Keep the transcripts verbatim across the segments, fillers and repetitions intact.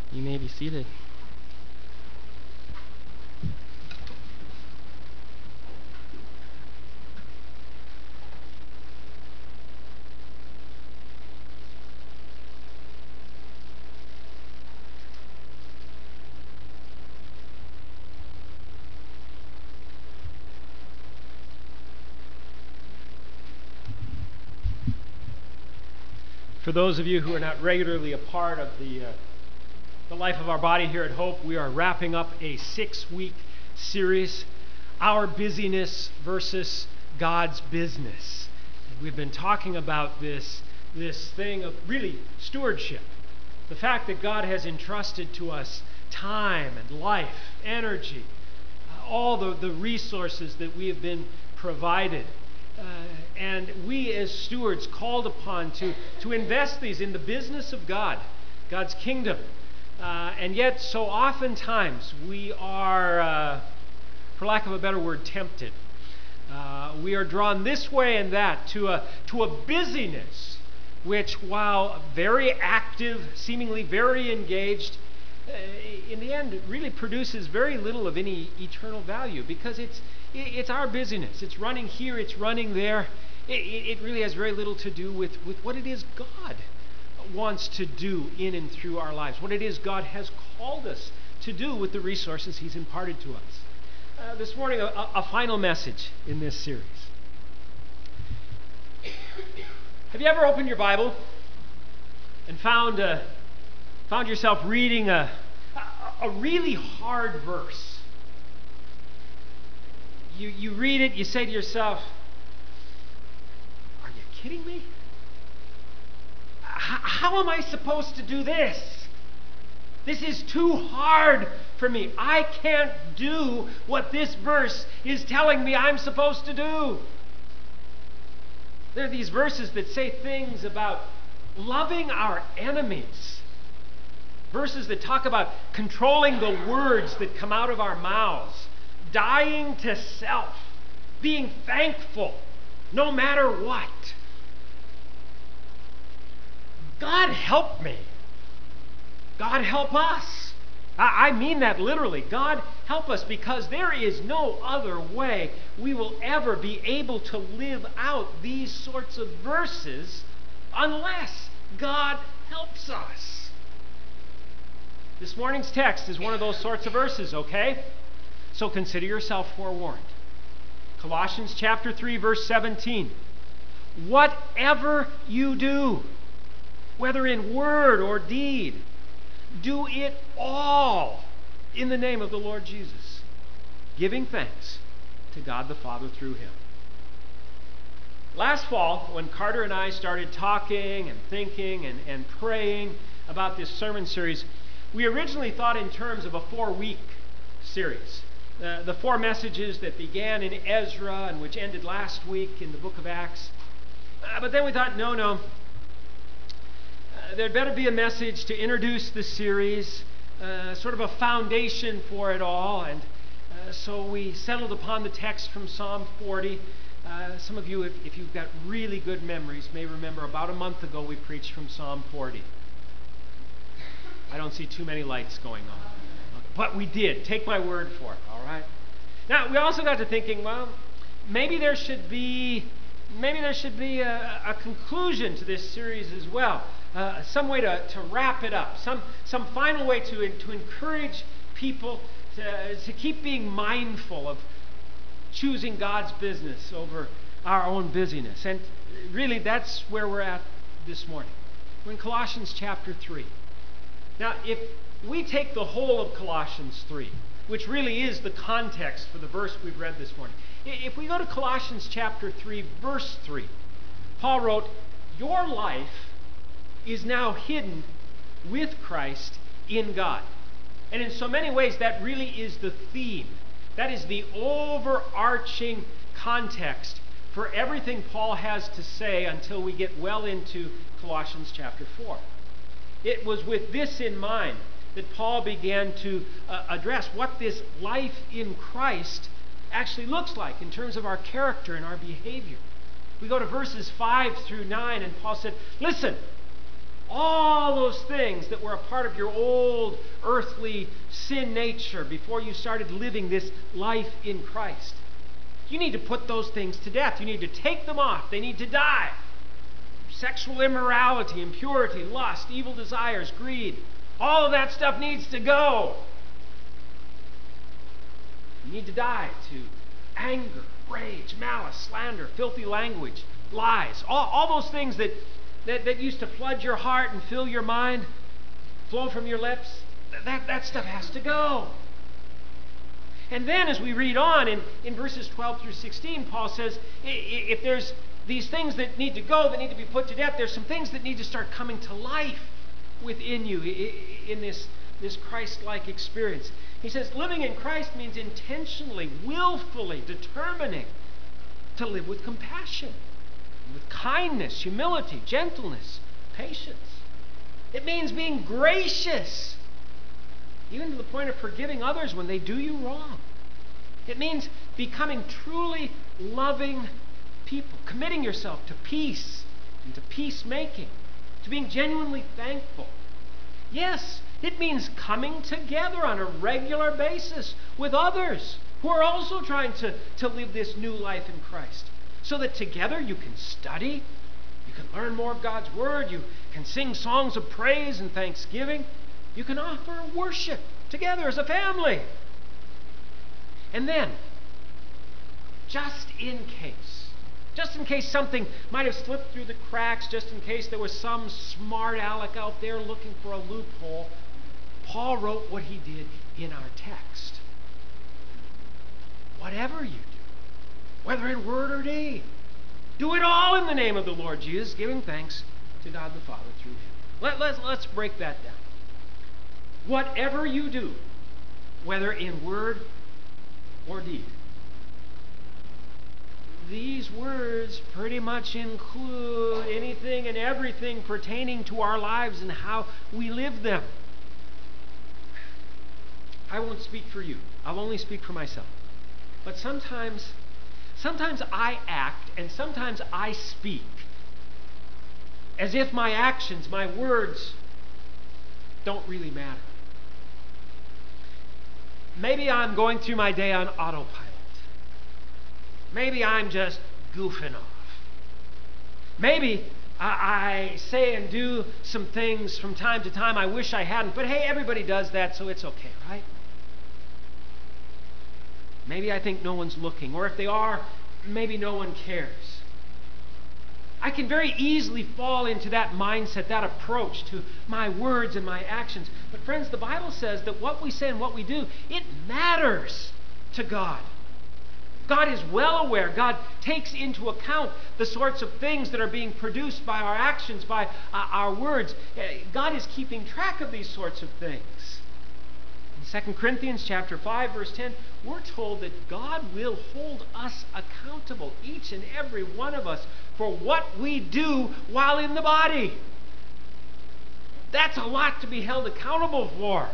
You may be seated. For those of you who are not regularly a part of the, uh, the life of our body here at Hope, we are wrapping up a six-week series, Our Busyness versus God's Business. And we've been talking about this, this thing of really stewardship, the fact that God has entrusted to us time and life, energy, uh, all the, the resources that we have been provided. Uh, and we as stewards called upon to, to invest these in the business of God, God's kingdom. Uh, and yet so oftentimes we are, uh, for lack of a better word, tempted. Uh, we are drawn this way and that to a, to a busyness which, while very active, seemingly very engaged, uh, in the end really produces very little of any eternal value, because it's It's our busyness. It's running here, it's running there. It, it really has very little to do with, with what it is God wants to do in and through our lives, what it is God has called us to do with the resources He's imparted to us. Uh, this morning, a, a final message in this series. Have you ever opened your Bible and found, uh, found yourself reading a, a really hard verse? You, you read it, you say to yourself, are you kidding me? H- how am I supposed to do this? This is too hard for me. I can't do what this verse is telling me I'm supposed to do. There are these verses that say things about loving our enemies. Verses that talk about controlling the words that come out of our mouths. Dying to self, being thankful no matter what. God help me. God help us. I, I mean that literally. God help us, because there is no other way we will ever be able to live out these sorts of verses unless God helps us. This morning's text is one of those sorts of verses, okay? So consider yourself forewarned. Colossians chapter three, verse seventeen. Whatever you do, whether in word or deed, do it all in the name of the Lord Jesus, giving thanks to God the Father through Him. Last fall, when Carter and I started talking and thinking and, and praying about this sermon series, we originally thought in terms of a four-week series. Uh, the four messages that began in Ezra and which ended last week in the book of Acts. Uh, but then we thought, no, no. Uh, there'd better be a message to introduce the series, uh, sort of a foundation for it all. And uh, so we settled upon the text from Psalm forty. Uh, some of you, if, if you've got really good memories, may remember about a month ago we preached from Psalm forty. I don't see too many lights going on. But we did. Take my word for it, all right? Now, we also got to thinking, well, maybe there should be, maybe there should be a, a conclusion to this series as well. Uh, some way to, to wrap it up. Some, some final way to, to encourage people to, to keep being mindful of choosing God's business over our own busyness. And really, that's where we're at this morning. We're in Colossians chapter three. Now, if we take the whole of Colossians three, which really is the context for the verse we've read this morning. If we go to Colossians chapter three, verse three, Paul wrote, "Your life is now hidden with Christ in God." And in so many ways, that really is the theme. That is the overarching context for everything Paul has to say until we get well into Colossians chapter four. It was with this in mind that Paul began to uh, address what this life in Christ actually looks like in terms of our character and our behavior. We go to verses five through nine, and Paul said, listen, All those things that were a part of your old earthly sin nature before you started living this life in Christ. You need to put those things to death. You need to take them off. They need to die. Sexual immorality, impurity, lust, evil desires, greed. All of that stuff needs to go. You need to die to anger, rage, malice, slander, filthy language, lies. All, all those things that, that, that used to flood your heart and fill your mind, flow from your lips. That, that stuff has to go. And then as we read on in, in verses twelve through sixteen, Paul says, if there's these things that need to go, that need to be put to death, there's some things that need to start coming to life within you in this, this Christ-like experience. He says, living in Christ means intentionally, willfully determining to live with compassion, with kindness, humility, gentleness, patience. It means being gracious, even to the point of forgiving others when they do you wrong. It means becoming truly loving people, committing yourself to peace and to peacemaking, to being genuinely thankful. Yes, it means coming together on a regular basis with others who are also trying to, to live this new life in Christ, so that together you can study, you can learn more of God's Word, you can sing songs of praise and thanksgiving, you can offer worship together as a family. And then, just in case, just in case something might have slipped through the cracks, just in case there was some smart aleck out there looking for a loophole, Paul wrote what he did in our text. Whatever you do, whether in word or deed, do it all in the name of the Lord Jesus, giving thanks to God the Father through him. Let, let's, let's break that down. Whatever you do, whether in word or deed. These words pretty much include anything and everything pertaining to our lives and how we live them. I won't speak for you. I'll only speak for myself. But sometimes, sometimes I act and sometimes I speak as if my actions, my words, don't really matter. Maybe I'm going through my day on autopilot. Maybe I'm just goofing off. Maybe I, I say and do some things from time to time I wish I hadn't, but hey, everybody does that, so it's okay, right? Maybe I think no one's looking, or if they are, maybe no one cares. I can very easily fall into that mindset, that approach to my words and my actions. But friends, the Bible says that what we say and what we do, it matters to God. God is well aware. God takes into account the sorts of things that are being produced by our actions, by uh, our words. God is keeping track of these sorts of things. In Second Corinthians chapter five, verse ten, we're told that God will hold us accountable, each and every one of us, for what we do while in the body. That's a lot to be held accountable for.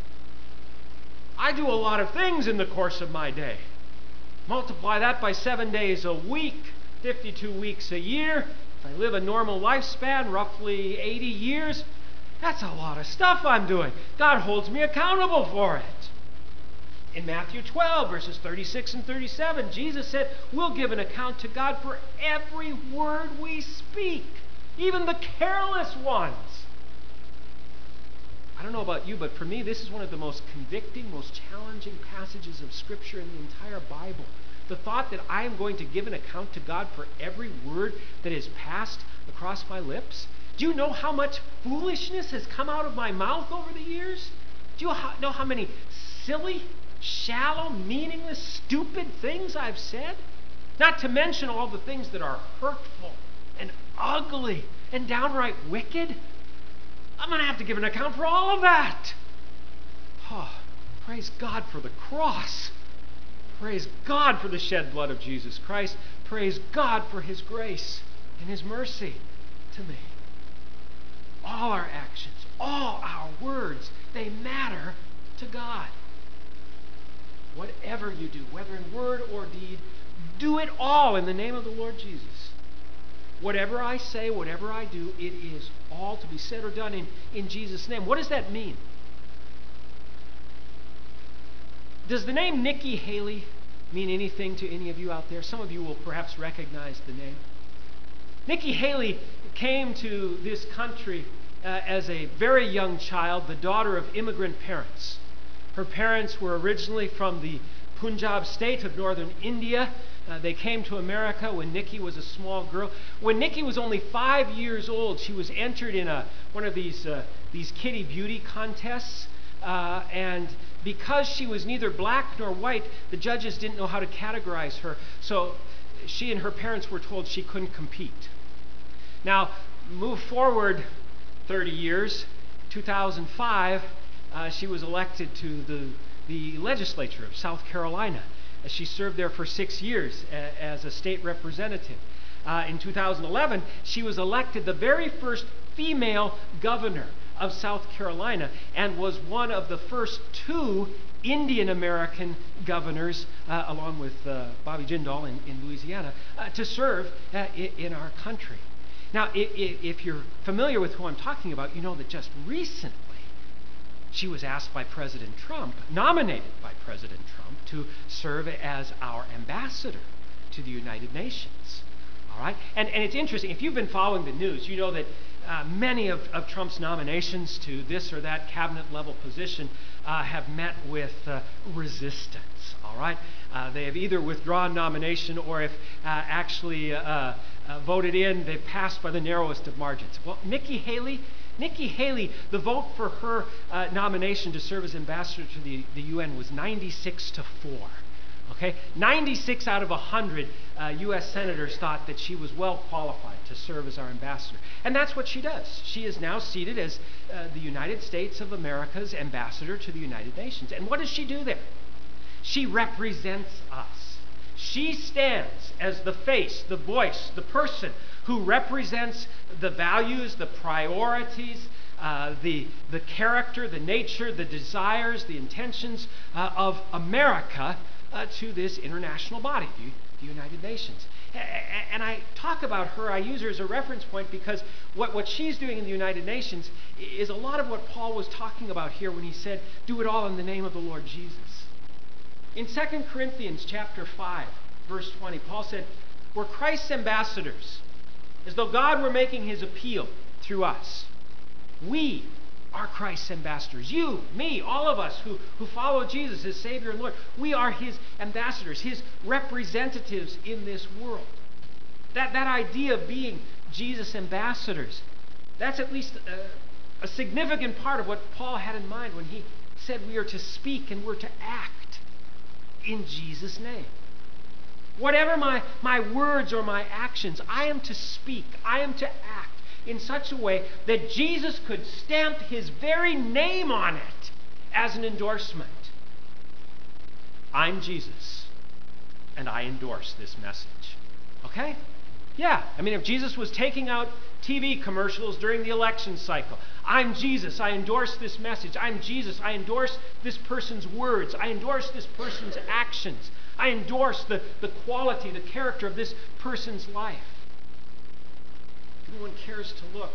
I do a lot of things in the course of my day. Multiply that by seven days a week, fifty-two weeks a year. If I live a normal lifespan, roughly eighty years, that's a lot of stuff I'm doing. God holds me accountable for it. In Matthew twelve, verses thirty-six and thirty-seven, Jesus said, we'll give an account to God for every word we speak, even the careless ones. I don't know about you, but for me, this is one of the most convicting, most challenging passages of Scripture in the entire Bible. The thought that I am going to give an account to God for every word that is passed across my lips. Do you know how much foolishness has come out of my mouth over the years? Do you know how many silly, shallow, meaningless, stupid things I've said? Not to mention all the things that are hurtful and ugly and downright wicked. I'm going to have to give an account for all of that. Oh, praise God for the cross. Praise God for the shed blood of Jesus Christ. Praise God for his grace and his mercy to me. All our actions, all our words, they matter to God. Whatever you do, whether in word or deed, do it all in the name of the Lord Jesus. whatever I say, whatever I do, it is all to be said or done in, in Jesus' name. What does that mean? Does the name Nikki Haley mean anything to any of you out there? Some of you will perhaps recognize the name. Nikki Haley came to this country uh, as a very young child, the daughter of immigrant parents. Her parents were originally from the Punjab state of northern India. Uh, they came to America when Nikki was a small girl. When Nikki was only five years old, she was entered in a, one of these, uh, these kitty beauty contests. Uh, and because she was neither black nor white, the judges didn't know how to categorize her. So she and her parents were told she couldn't compete. Now, move forward thirty years, two thousand five, uh, she was elected to the, the legislature of South Carolina. She served there for six years a, as a state representative. Uh, in two thousand eleven, she was elected the very first female governor of South Carolina and was one of the first two Indian American governors, uh, along with uh, Bobby Jindal in, in Louisiana, uh, to serve uh, in, in our country. Now, if, if you're familiar with who I'm talking about, you know that just recently she was asked by President Trump, nominated by President Trump, to serve as our ambassador to the United Nations. All right? And, and it's interesting, if you've been following the news, you know that uh, many of, of Trump's nominations to this or that cabinet level position uh, have met with uh, resistance. All right? Uh, they have either withdrawn nomination or if uh, actually uh, uh, voted in, they've passed by the narrowest of margins. Well, Nikki Haley, Nikki Haley, the vote for her uh, nomination to serve as ambassador to the, the U N was ninety-six to four. Okay? ninety-six out of one hundred uh, U S senators thought that she was well qualified to serve as our ambassador. And that's what she does. She is now seated as uh, the United States of America's ambassador to the United Nations. And what does she do there? She represents us. She stands as the face, the voice, the person who represents the values, the priorities, uh, the, the character, the nature, the desires, the intentions uh, of America uh, to this international body, the, the United Nations. And I talk about her, I use her as a reference point because what, what she's doing in the United Nations is a lot of what Paul was talking about here when he said, do it all in the name of the Lord Jesus. In Second Corinthians chapter five, verse twenty, Paul said, we're Christ's ambassadors, as though God were making his appeal through us. We are Christ's ambassadors. You, me, all of us who, who follow Jesus as Savior and Lord, we are his ambassadors, his representatives in this world. That, that idea of being Jesus' ambassadors, that's at least a, a significant part of what Paul had in mind when he said we are to speak and we're to act in Jesus' name. Whatever my, my words or my actions, I am to speak, I am to act in such a way that Jesus could stamp his very name on it as an endorsement. I'm Jesus, and I endorse this message. Okay? Yeah, I mean, if Jesus was taking out T V commercials during the election cycle, I'm Jesus, I endorse this message. I'm Jesus, I endorse this person's words. I endorse this person's actions. I endorse the, the quality, the character of this person's life. If anyone cares to look,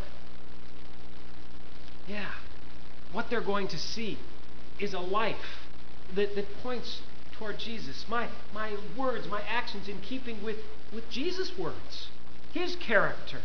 yeah, what they're going to see is a life that, that points toward Jesus. My, my words, my actions in keeping with, with Jesus' words, his character.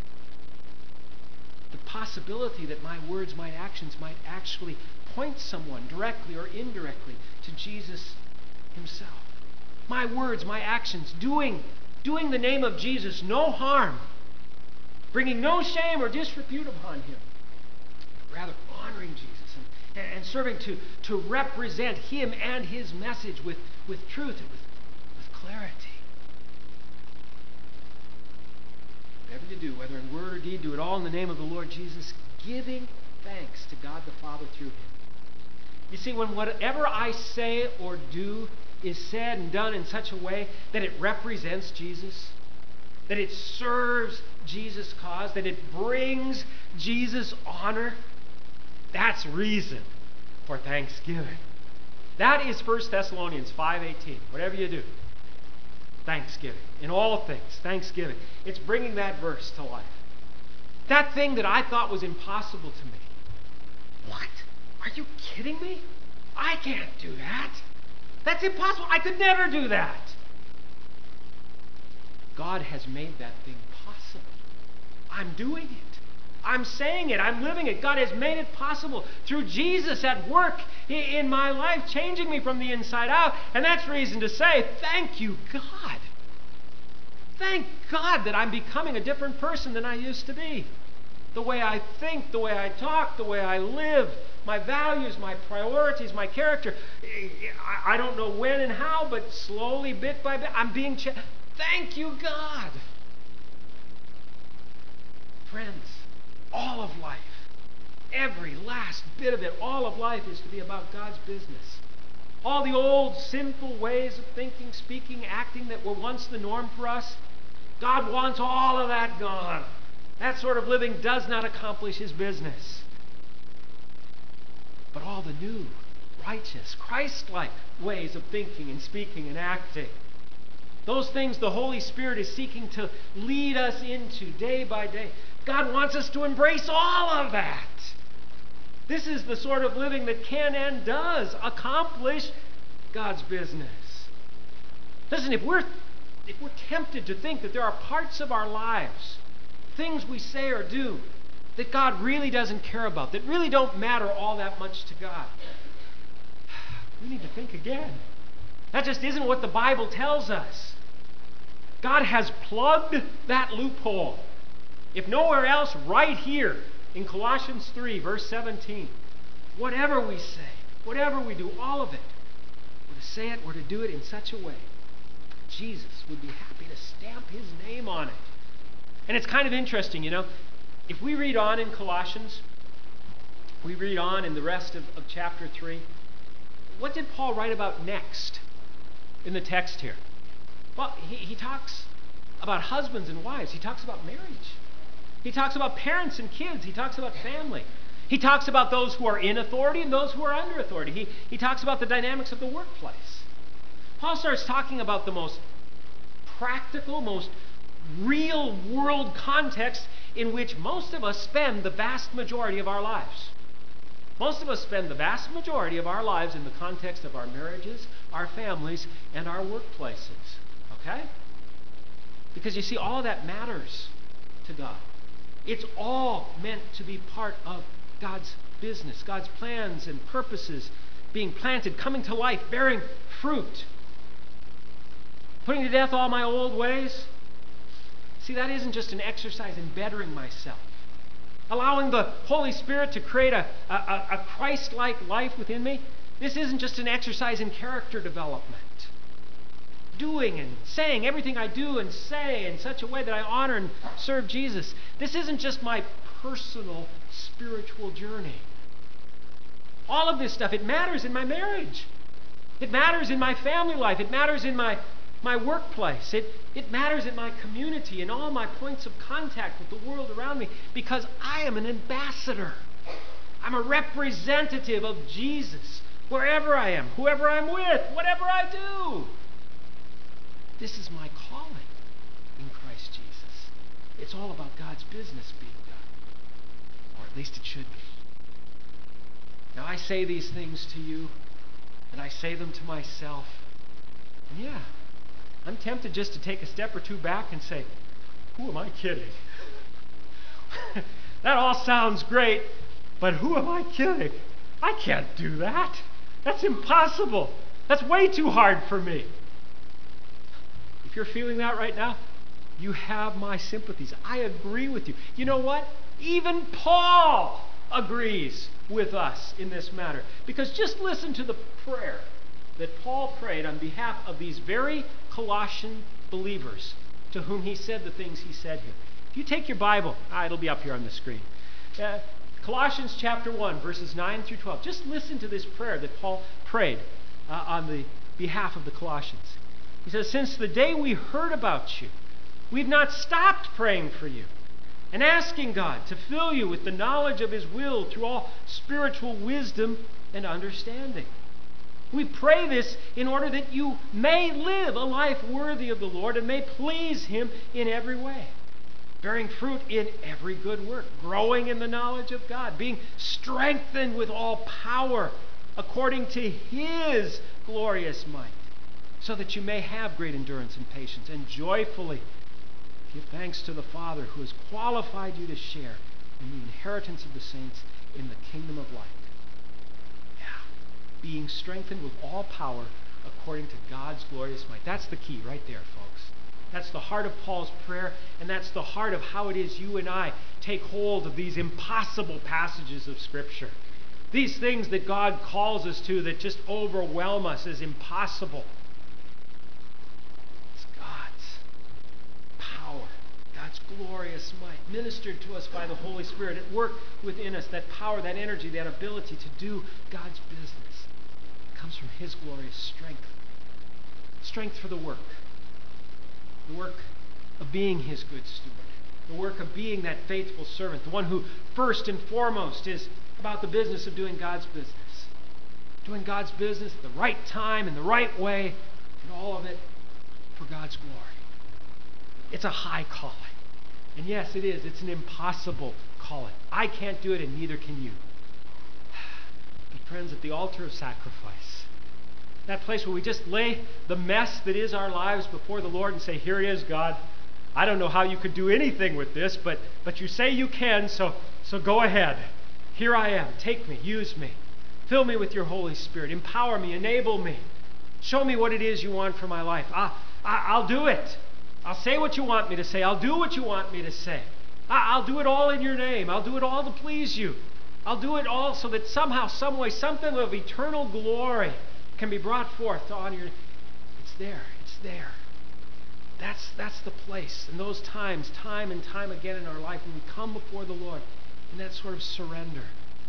The possibility that my words, my actions might actually point someone directly or indirectly to Jesus himself. My words, my actions, doing, doing the name of Jesus no harm, bringing no shame or disrepute upon him, but rather honoring Jesus and, and serving to, to represent him and his message with, with truth and with, with clarity. Whatever you do, whether in word or deed, do it all in the name of the Lord Jesus, giving thanks to God the Father through him. You see, when whatever I say or do is said and done in such a way that it represents Jesus, that it serves Jesus' cause, that it brings Jesus honor, that's reason for thanksgiving. That is First Thessalonians five eighteen. Whatever you do, Thanksgiving. In all things, thanksgiving. It's bringing that verse to life. That thing that I thought was impossible to me. What? Are you kidding me? I can't do that. That's impossible. I could never do that. God has made that thing possible. I'm doing it. I'm saying it. I'm living it. God has made it possible through Jesus at work in my life, changing me from the inside out. And that's reason to say, thank you, God. Thank God that I'm becoming a different person than I used to be. The way I think, the way I talk, the way I live, my values, my priorities, my character. I don't know when and how, but slowly, bit by bit, I'm being changed. Thank you, God. Friends, all of life, every last bit of it, all of life is to be about God's business. All the old sinful ways of thinking, speaking, acting that were once the norm for us, God wants all of that gone. That sort of living does not accomplish his business. But all the new, righteous, Christ-like ways of thinking and speaking and acting, those things the Holy Spirit is seeking to lead us into day by day, God wants us to embrace all of that. This is the sort of living that can and does accomplish God's business. Listen, if we're, if we're tempted to think that there are parts of our lives, things we say or do, that God really doesn't care about, that really don't matter all that much to God, we need to think again. That just isn't what the Bible tells us. God has plugged that loophole. If nowhere else, right here in Colossians three, verse seventeen. Whatever we say, whatever we do, all of it, we're to say it, we're to do it in such a way Jesus would be happy to stamp his name on it. And it's kind of interesting, you know. If we read on in Colossians, we read on in the rest of, of chapter three, what did Paul write about next in the text here? Well, he, he talks about husbands and wives. He talks about marriage. He talks about parents and kids. He talks about family. He talks about those who are in authority and those who are under authority. He, he talks about the dynamics of the workplace. Paul starts talking about the most practical, most real world context in which most of us spend the vast majority of our lives. Most of us spend the vast majority of our lives in the context of our marriages, our families, and our workplaces. Okay? Because you see, all of that matters to God. It's all meant to be part of God's business, God's plans and purposes being planted, coming to life, bearing fruit. Putting to death all my old ways. See, that isn't just an exercise in bettering myself. Allowing the Holy Spirit to create a, a, a Christ-like life within me. This isn't just an exercise in character development. Doing and saying everything I do and say in such a way that I honor and serve Jesus. This isn't just my personal spiritual journey. All of this stuff, it matters in my marriage. It matters in my family life. It matters in my, my workplace. It, it matters in my community and all my points of contact with the world around me because I am an ambassador. I'm a representative of Jesus wherever I am, whoever I'm with, whatever I do. This is my calling in Christ Jesus. It's all about God's business being done. Or at least it should be. Now I say these things to you, and I say them to myself. And yeah, I'm tempted just to take a step or two back and say, who am I kidding? That all sounds great, but who am I kidding? I can't do that. That's impossible. That's way too hard for me. If you're feeling that right now, you have my sympathies. I agree with you. You know what? Even Paul agrees with us in this matter. Because just listen to the prayer that Paul prayed on behalf of these very Colossian believers to whom he said the things he said here. If you take your Bible, ah, it'll be up here on the screen. Uh, Colossians chapter one, verses nine through twelve. Just listen to this prayer that Paul prayed uh, on the behalf of the Colossians. He says, since the day we heard about you, we've not stopped praying for you and asking God to fill you with the knowledge of his will through all spiritual wisdom and understanding. We pray this in order that you may live a life worthy of the Lord and may please him in every way, bearing fruit in every good work, growing in the knowledge of God, being strengthened with all power according to his glorious might, so that you may have great endurance and patience, and joyfully give thanks to the Father who has qualified you to share in the inheritance of the saints in the kingdom of light. Yeah, being strengthened with all power according to God's glorious might. That's the key right there, folks. That's the heart of Paul's prayer, and that's the heart of how it is you and I take hold of these impossible passages of Scripture. These things that God calls us to that just overwhelm us as impossible. It's God's power, God's glorious might, ministered to us by the Holy Spirit at work within us, that power, that energy, that ability to do God's business. It comes from his glorious strength. Strength for the work. The work of being his good steward. The work of being that faithful servant. The one who first and foremost is about the business of doing God's business. Doing God's business at the right time, in the right way, and all of it for God's glory. It's a high calling. And yes, it is. It's an impossible calling. I can't do it, and neither can you. But friends, at the altar of sacrifice, that place where we just lay the mess that is our lives before the Lord and say, here it is, God. I don't know how you could do anything with this, but, but you say you can, so, so go ahead. Here I am. Take me. Use me. Fill me with your Holy Spirit. Empower me. Enable me. Show me what it is you want for my life. I, I, I'll do it. I'll say what you want me to say. I'll do what you want me to say. I, I'll do it all in your name. I'll do it all to please you. I'll do it all so that somehow, some way, something of eternal glory can be brought forth to honor your name. It's there. It's there. That's, that's the place. And those times, time and time again in our life, when we come before the Lord in that sort of surrender,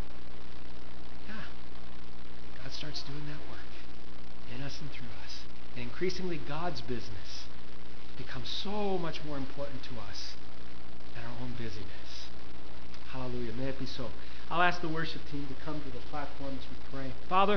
yeah, God starts doing that work in us and through us. And increasingly, God's business becomes so much more important to us than our own busyness. Hallelujah. May it be so. I'll ask the worship team to come to the platform as we pray. Father,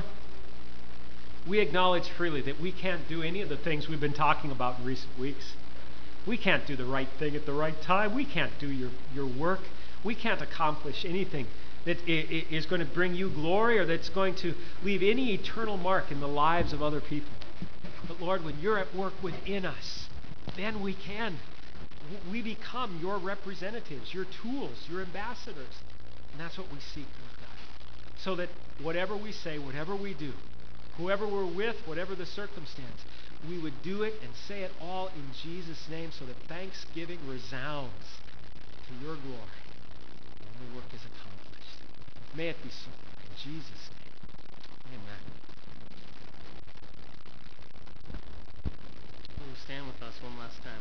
we acknowledge freely that we can't do any of the things we've been talking about in recent weeks. We can't do the right thing at the right time. We can't do your, your work. We can't accomplish anything that is going to bring you glory or that's going to leave any eternal mark in the lives of other people. But Lord, when you're at work within us, then we can. We become your representatives, your tools, your ambassadors. And that's what we seek, Lord God. So that whatever we say, whatever we do, whoever we're with, whatever the circumstance, we would do it and say it all in Jesus' name so that thanksgiving resounds to your glory and your work is accomplished. May it be so. In Jesus' name, amen. Will you stand with us one last time?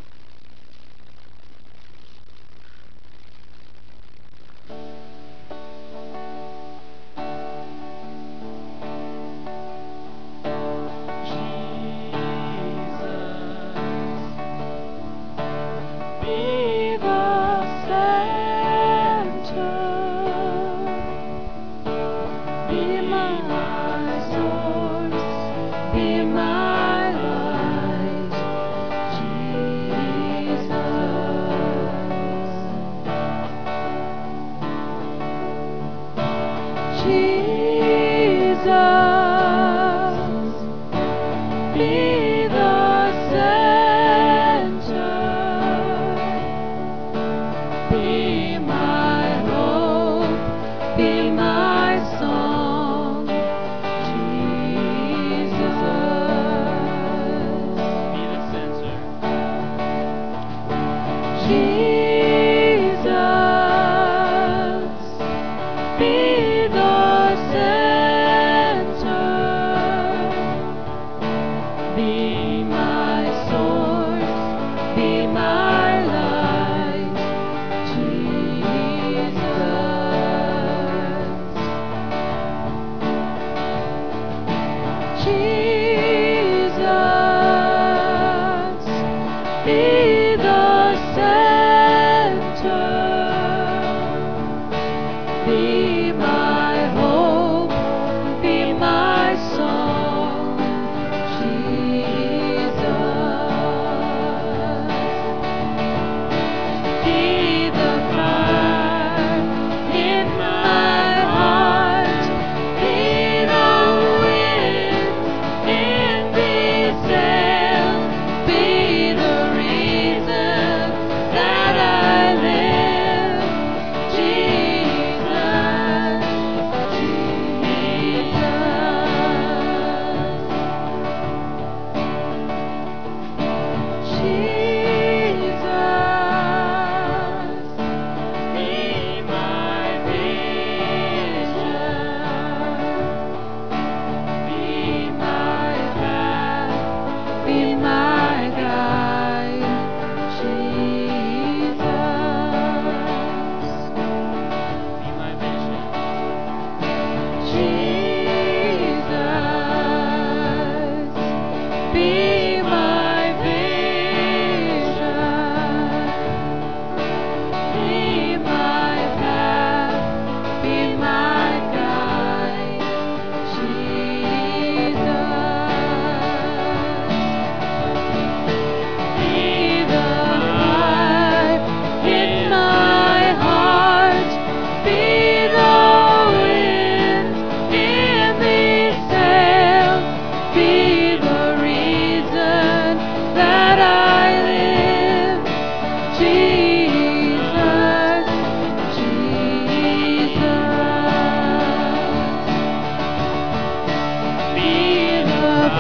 Be my hope, be my song.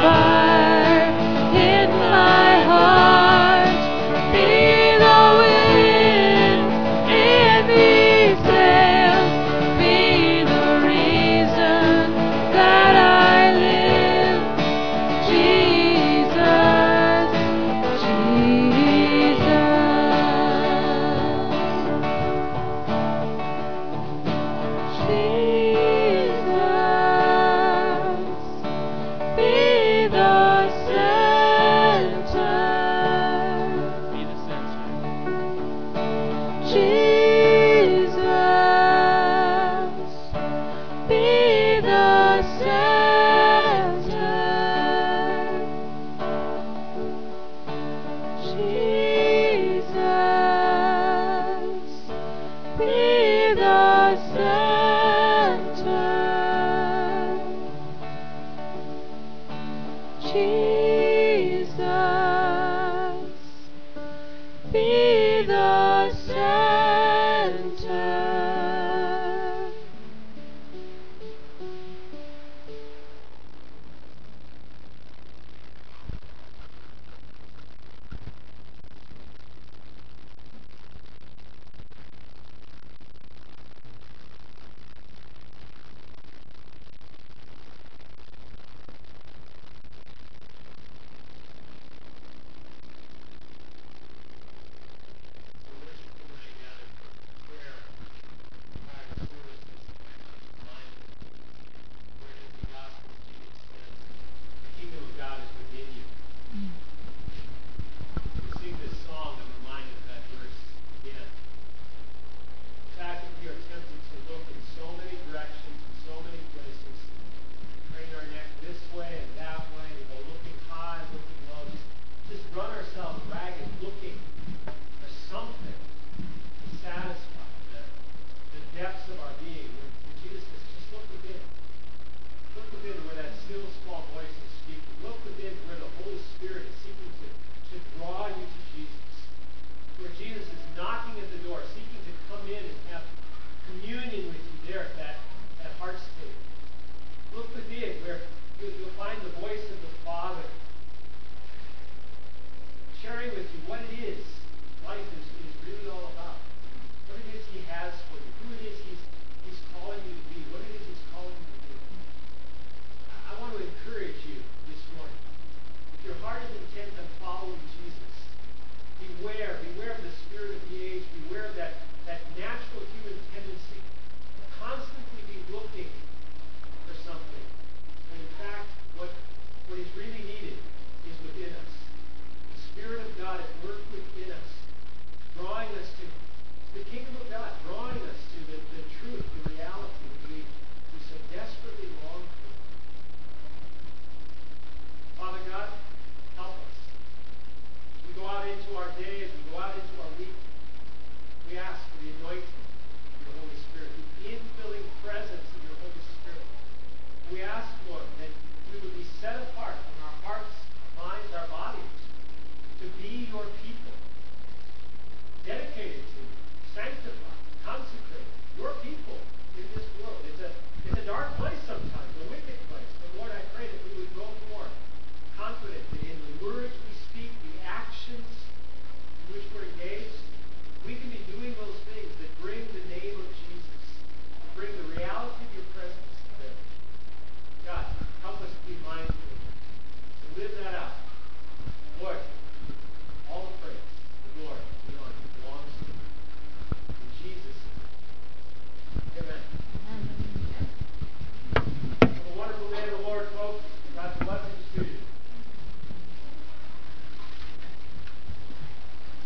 fire in my heart. Be the wind in these sails. Be the reason that I live. Jesus, Jesus, Jesus, be the center. Be the center. Jesus, be the center. Jesus, be the center. Jesus, be the center. Dedicated to, sanctified, consecrated, your people.